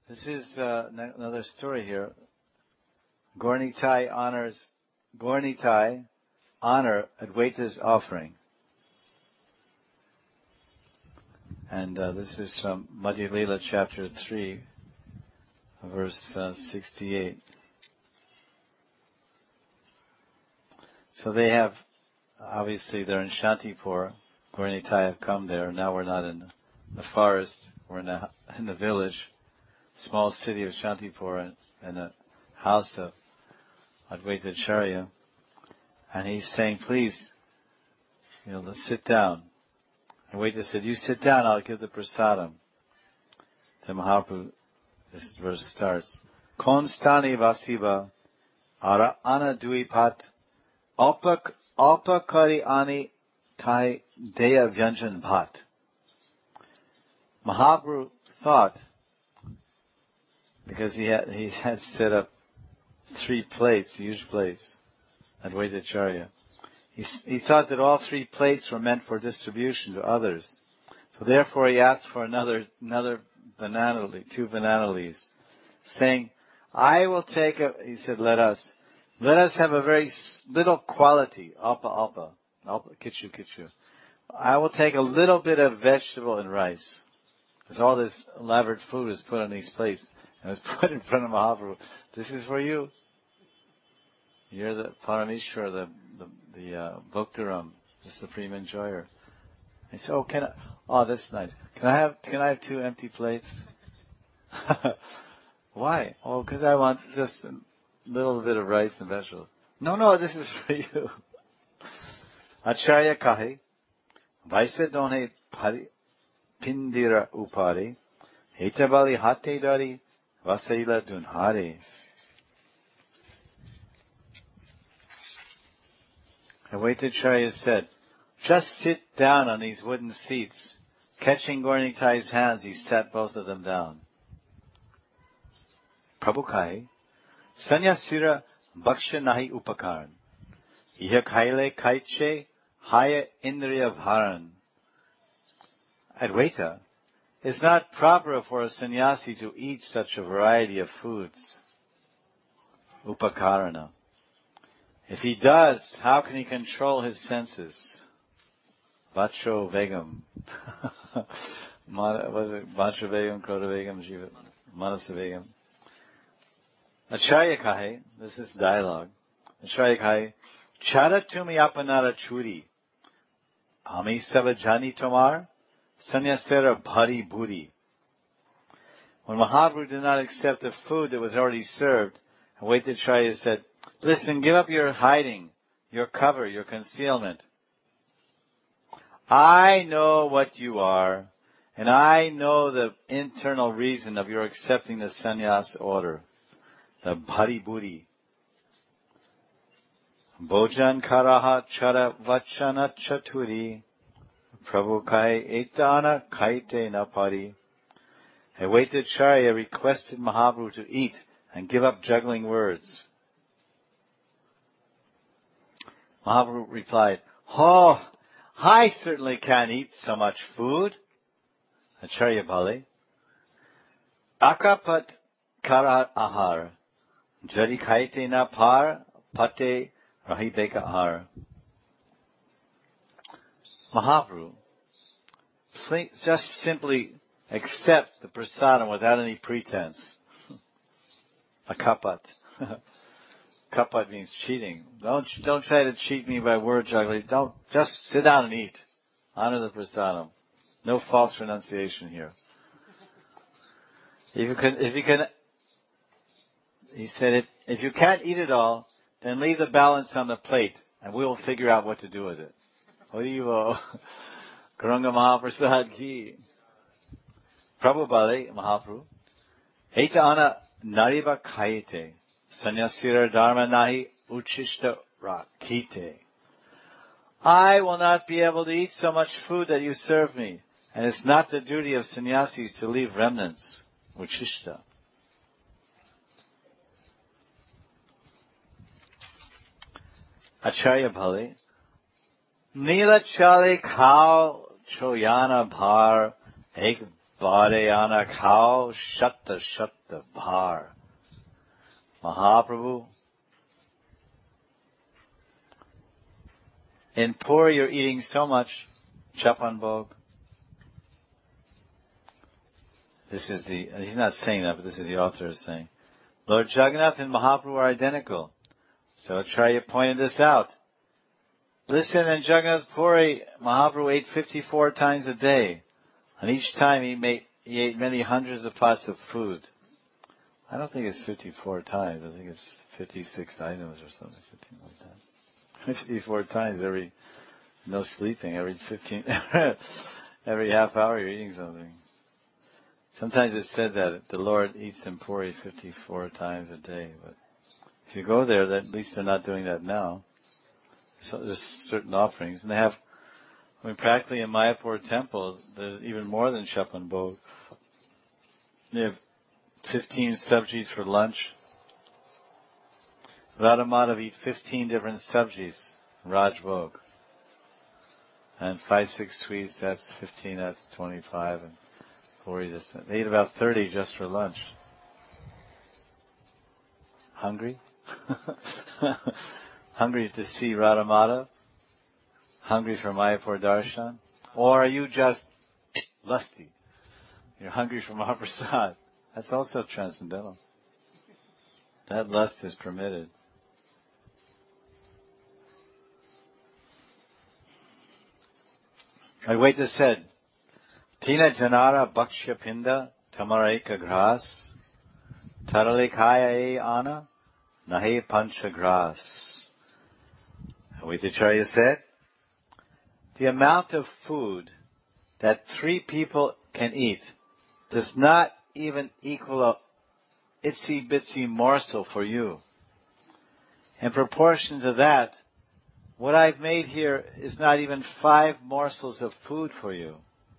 This is another story here. Gornitai honor Advaita's offering. And this is from Madhya Lila chapter 3, verse 68. So they have, obviously they're in Shantipur. Gornitai have come there. Now we're not in the forest. We're in the village, small city of Shantipur, in a house of Advaita Acharya. And he's saying, please, let's sit down. And Advaita said, you sit down, I'll give the prasadam. Then Mahaprabhu, this verse starts, Konstani Vasiva, Ara Ana Duipat, Alpakari Ani Tai Deya Vyanjan Bhat. Mahaprabhu thought, because he had set up 3 plates, huge plates, Advaita Acharya. He thought that all 3 plates were meant for distribution to others. So therefore he asked for another banana leaf, 2 banana leaves, saying, I will take he said, let us have a very little quality, alpa, kichu. I will take a little bit of vegetable and rice. Because all this elaborate food is put on these plates, and it's put in front of Mahaprabhu. This is for you. You're the Parameshwar, the Bhaktaram, the supreme enjoyer. He said, that's nice. Can I have 2 empty plates? Why? Oh, because I want just a little bit of rice and vegetables. No, this is for you. Acharya kahe, vaise done pindira upari, hetabali hate dari, vasaila dunhare. Advaita Acharya said, just sit down on these wooden seats. Catching Gornitai's hands, he sat both of them down. Prabhu kahe, sanyasira bhaksha nahi upakaran. Iha kaile kaiche haya indriya bharan. Advaita, it's not proper for a sannyasi to eat such a variety of foods. Upakarana. If he does, how can he control his senses? Vacho Vegam. Was it Vacho Vegam, Krodha Vegam, Jiva, Manasa Vegam? Acharya kahe, this is dialogue. Acharya kahe, Chara tumi apanara churi. Ami savajani tomar, sanyasera bhari buri. When Mahaprabhu did not accept the food that was already served, Advaita Acharya said, listen, give up your hiding, your cover, your concealment. I know what you are, and I know the internal reason of your accepting the sannyas order, the bhari buri. Bhojan karaha chara vachana chaturi, prabhu kai etana kaite napari. Advaita Acharya requested Mahaprabhu to eat and give up juggling words. Mahaprabhu replied, I certainly can't eat so much food. Acharya Bali. Akapat karat ahar. Jadi kaite na par pate rahibeka ahar. Mahaprabhu, please just simply accept the prasadam without any pretense. Akapat. Kapat means cheating. Don't try to cheat me by word juggling. Don't, just sit down and eat. Honor the prasadam. No false renunciation here. If you can, he said, if you can't eat it all, then leave the balance on the plate, and we will figure out what to do with it. Harivo. Karanga Mahaprasad ki. Prabhu Bale, Mahaprabhu. Eta ana nariva kayete. Sanyasira dharma nahi uchishta rakite. I will not be able to eat so much food that you serve me, and it's not the duty of sannyasis to leave remnants. Uchishta. Acharya Bali. Nila chale khao choyana bhar ek Bhadayana Khao Shatta Bhar. Mahaprabhu, in Puri you're eating so much Chapan Bhog. He's not saying that, but this is the author is saying. Lord Jagannath and Mahaprabhu are identical. So Acharya pointed this out. Listen, in Jagannath Puri, Mahaprabhu ate 54 times a day. And each time he ate many hundreds of pots of food. I don't think it's 54 times. I think it's 56 items or something, 15 like that. 54 times no sleeping, every half hour you're eating something. Sometimes it's said that the Lord eats in Puri 54 times a day, but if you go there, at least they're not doing that now. So there's certain offerings, and they have, practically in Mayapur temple, there's even more than Chapan Bhog. They have 15 sabjis for lunch. Radha Madhav eat 15 different sabjis, Raj Bhog. And 5-6 sweets, that's 15, that's 25, and 40, they eat about 30 just for lunch. Hungry? Hungry to see Radha Madhav? Hungry for Mayapur Darshan? Or are you just lusty? You're hungry for Mahaprasad. That's also transcendental. That lust is permitted. Advaita said, Tina Janara Bhakshya Pinda Tamareka Gras Taralikhaya E Ana Nahe Pancha Gras. Advaitacharya said, the amount of food that 3 people can eat does not even equal a itsy bitsy morsel for you. In proportion to that, what I've made here is not even 5 morsels of food for you.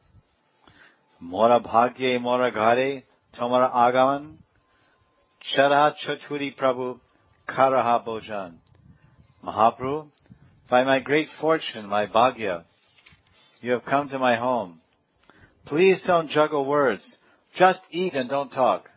Mora bhagye mora ghare tomara agaman chara chachuri prabhu karaha bhojan. Mahaprabhu, by my great fortune, my bhagya, you have come to my home. Please don't juggle words. Just eat and don't talk.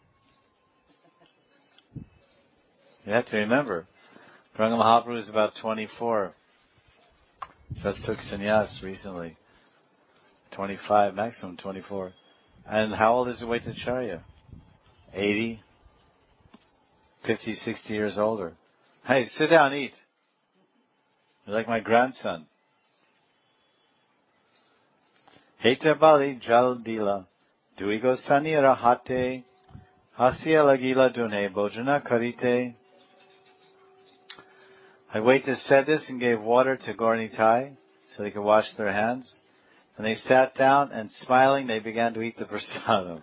You have to remember, Gauranga Mahaprabhu is about 24. Just took sannyas recently. 25, maximum 24. And how old is Advaitacharya? 80? 50, 60 years older. Hey, sit down, eat. You're like my grandson. Heta bali jal dila, duigo sanira hate, hasya lagila dune, bojana karite. Advaita said this and gave water to Gauranitai so they could wash their hands. And they sat down and smiling they began to eat the prasadam.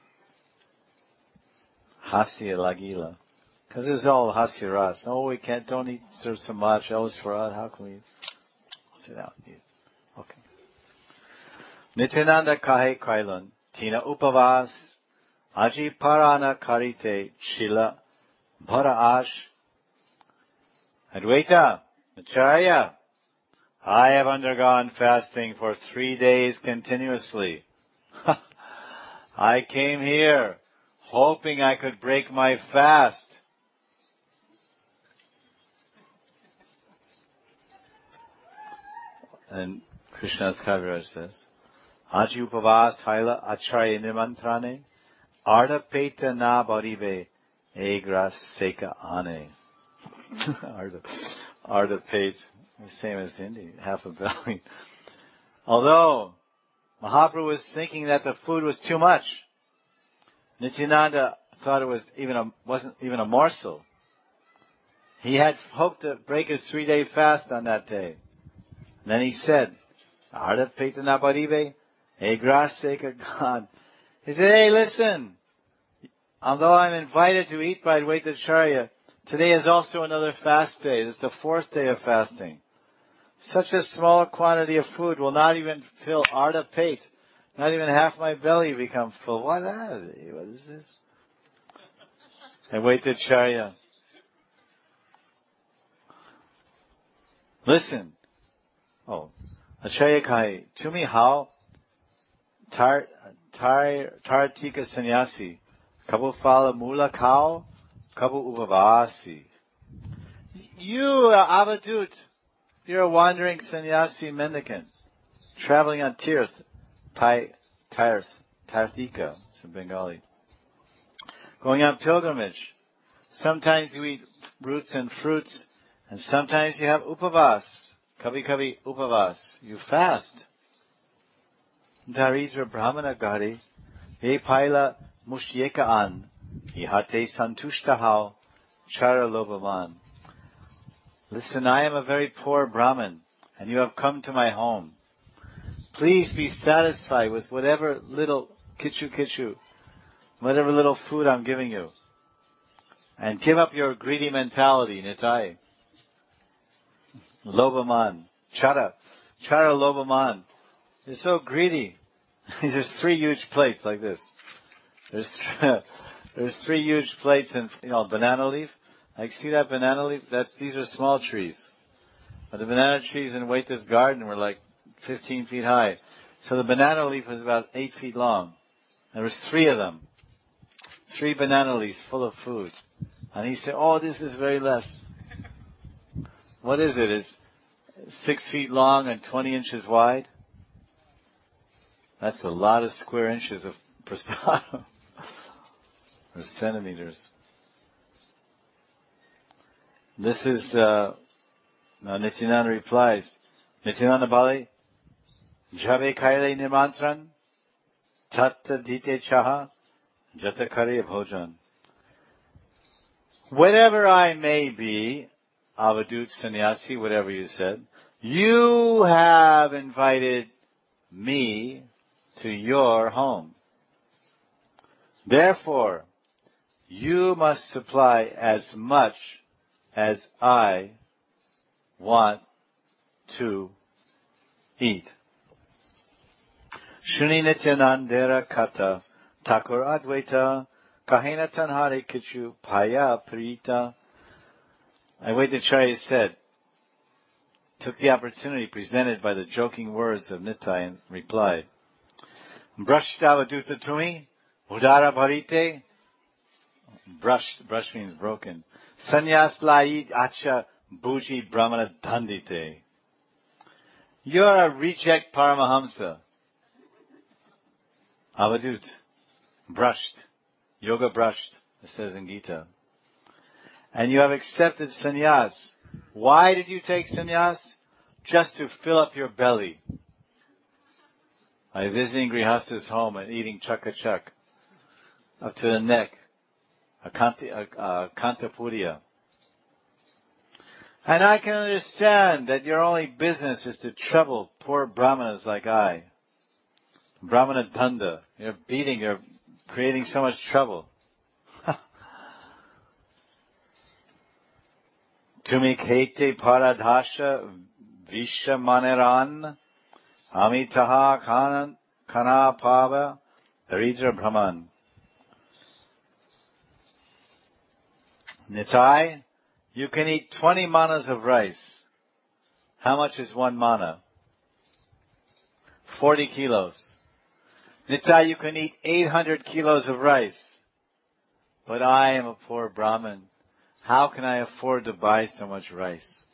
Hasya lagila. Because it was all hasya ras. Oh, we don't serve so much. That was for us. How can we sit down and eat? Okay. Nityananda kahe kailun, tina upavas, aji parana karite, chila, bhara ash. Advaita, Acharya, I have undergone fasting for 3 days continuously. I came here hoping I could break my fast. And Krishna's Kaviraj says, Aji upavas haila acharya nimantrane, arda peta na baribe, egras seka ane. Arda peta, the same as Hindi, half a belly. Although Mahaprabhu was thinking that the food was too much, Nityananda thought it wasn't even a morsel. He had hoped to break his 3-day fast on that day. And then he said, Arda peta na baribe, egras seka God. He said, hey, listen, although I'm invited to eat by Advaitacharya, today is also another fast day. This is the 4th day of fasting. Such a small quantity of food will not even fill Arda pate. Not even half my belly become full. What is this? Advaitacharya. Listen. Oh, Acharya Kai, to me how Tartika sannyasi. Kabu fala mula kao. Kabu upavasi. You, Avadut, you're a wandering sannyasi mendicant, traveling on Tirth, Tarthika, it's in Bengali. Going on pilgrimage. Sometimes you eat roots and fruits, and sometimes you have upavas. Kavi upavas. You fast. Daridra brahmana gari, ye paila mushyeka an, ihate santushtahao, chara lobaman. Listen, I am a very poor Brahmin, and you have come to my home. Please be satisfied with whatever little kichu, whatever little food I'm giving you. And give up your greedy mentality, Nitai. Lobaman. Chara Lobaman. You're so greedy. There's 3 huge plates like this. There's 3 huge plates and, banana leaf. Like, see that banana leaf? These are small trees. But the banana trees in Waita's garden were like 15 feet high. So the banana leaf was about 8 feet long. There was 3 of them. 3 banana leaves full of food. And he said, oh, this is very less. What is it? It's 6 feet long and 20 inches wide. That's a lot of square inches of prasadam. Or centimeters. This is, Nityananda replies, Nityananda Bali, Jabe Kaile Nimantran, Tatta Dite Chaha, Jata Kare Bhojan. Whatever I may be, Avadut Sannyasi, whatever you said, you have invited me to your home. Therefore, you must supply as much as I want to eat. Shuni Nityanandera Kata, Thakur Advaita, Kahena Tanhare Kichu, Paya Prita. Advaitacharya said, took the opportunity presented by the joking words of Nitai and replied, Brashtavaduta Tumi, Udara Bharite. Brush means broken. Sannyas Laid Acha Bhuji Brahmana Dandite. You're a reject Paramahamsa. Avadut. Brushed. Yoga brushed, it says in Gita. And you have accepted sannyas. Why did you take sannyas? Just to fill up your belly. By visiting Grihasta's home and eating chakachak up to the neck. A kantapuriya. And I can understand that your only business is to trouble poor brahmanas like I. Brahmana danda. You're creating so much trouble. Tumi kete paradhasha vishamaneran amitaha kana pava daridra brahman. Nitai, you can eat 20 manas of rice. How much is 1 mana? 40 kilos. Nitai, you can eat 800 kilos of rice. But I am a poor Brahmin. How can I afford to buy so much rice?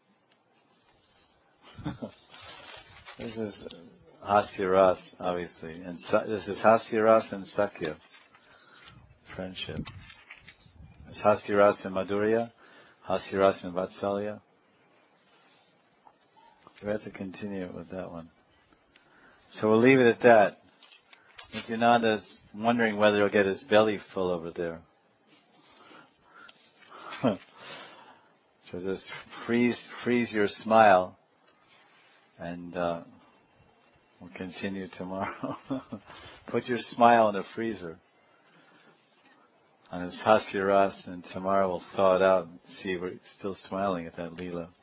This is Hasyaras, obviously. And this is Hasyaras and Sakya. Friendship. There's Hasyaras and Madhurya, Hasyaras and Vatsalya. We have to continue with that one. So we'll leave it at that. Nityananda's wondering whether he'll get his belly full over there. So just freeze your smile, and we'll continue tomorrow. Put your smile in the freezer. And it's Hasyaras, and tomorrow we'll thaw it out and see if we're still smiling at that Leela.